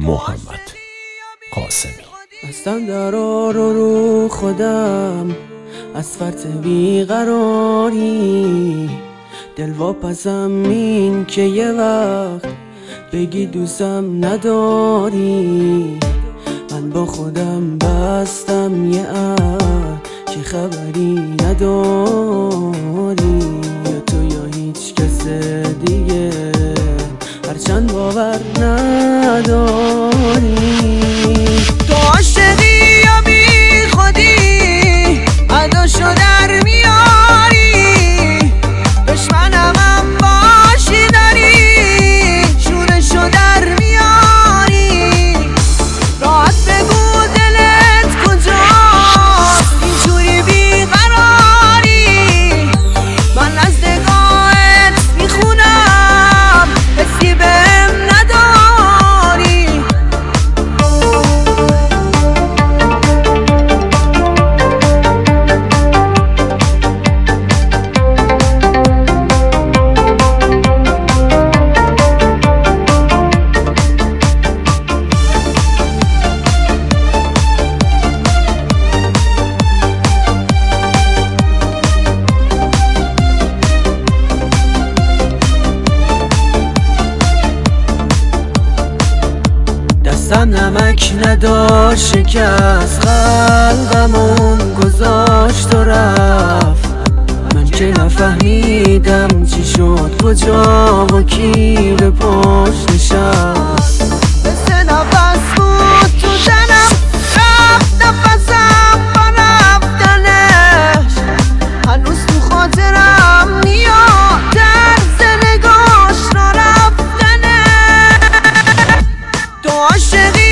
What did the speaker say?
محمد قاسمی. بستم درا رو خودم از فرط بیقراری، دل واپسم این که یه وقت بگی دوستم نداری. من با خودم بستم یه عهد که خبری نداری، یا تو یا هیچ کس دیگه، هرچند باور نداری. تو عاشقی یا بی خودی، عداشو در میاری، دشمنم هم باشی داری، شورشو در میاری. راحت بگو دلت کجاست، اینجوری بیقراری. من از نگاهت میخونم حسی بهم نداری. دستم نمک نداشت، شکست قلبمون گذاشت و رفت. من که نفهمیدم چی شد، کجا و کی به پشت نشست. مثل نفس بود تو تنم، رفت نفسم با رفتنش. هنوز تو خاطرم میاد طرز نگاش را رفتنش. تو عاشقی